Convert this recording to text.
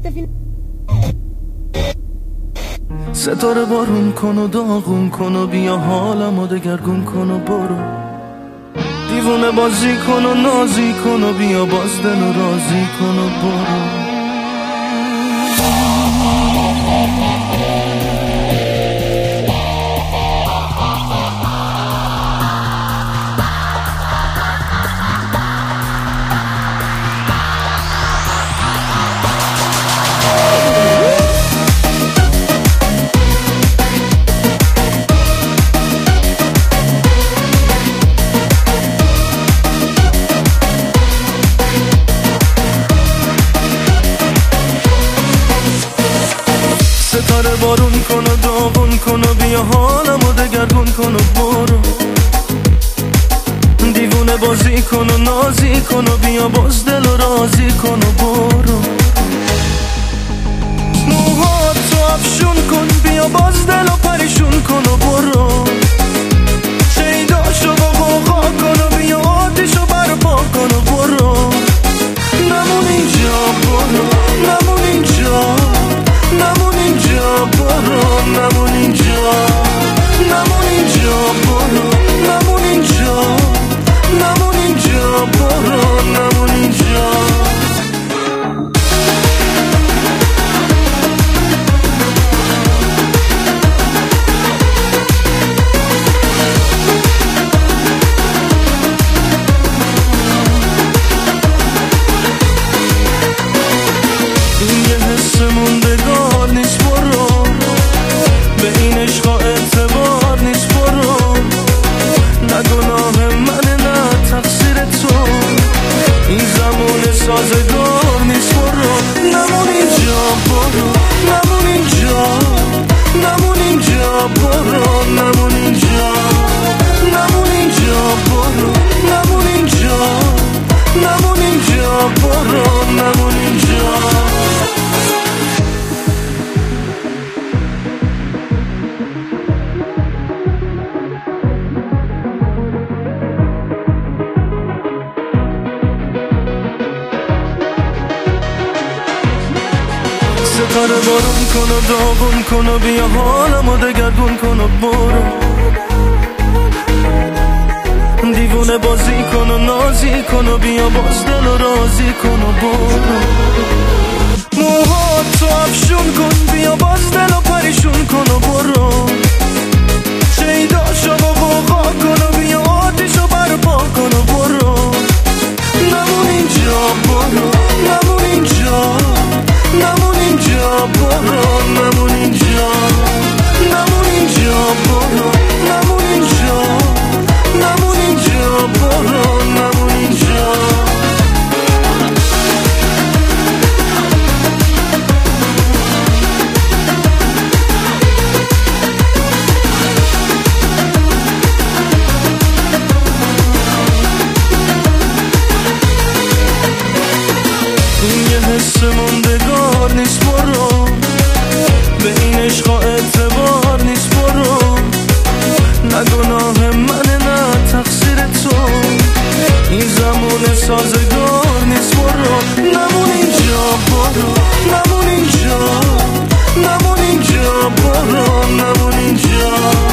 ستاره بارون کن و داغون کن و بیا حالمو دگرگون کن و برو، دیوونه بازی کن و نازی کن و بیا باز دلو راضی کن و برو. ستاره بارون کن و داغون کن و بیا حالمو دگرگون کن و برو، دیوونه بازی کن و نازی کن و بیا باز دلو راضی کن و برو. موهاتو افشون کن بیا باز دلو پریشون کن و برو، شیداشو با غوغا کن و بیا آتیشو برپا کن و برو. نمون اینجا برو، نمون اینجا، نمون اینجا برو، نمون اینجا، نمون اینجا برو، نمون اینجا، نمون اینجا برو، نمون اینجا. این یه حس موندگار نیست برو، به این عشقا اعتبار نیست برو، نه گناه منه نه تقصیر تو، این زمان سازگار نیست برو. نمون اینجا برو، نمون اینجا، نمون اینجا برو، نمون اینجا، نمون اینجا برو، نمون اینجا، نمون اینجا برو، نمون اینجا. ستاره بارون کن و داغون کن و بیا حالمو دگرگون کن و برو، دیوونه بازی کن و نازی کن و بیا باز دلو راضی کن و برو. موهاتو افشون کن بیا باز دلو پریشون کن و برو، شیداشو با غوغا کن و بیا آتیشو برپا کن و برو. نمون اینجا برو، نمون اینجا، نمون اینجا برو، نمون اینجا، نمون اینجا برو، نمون اینجا، نمون اینجا برو، نمون اینجا. این یه حس موندگار نیست برو، به این عشقا اعتبار نیست برو، نه گناه منه نه تقصیر تو، این زمان سازگار نیست برو. نمون اینجا برو، نمون اینجا، نمون اینجا برو، نمون اینجا.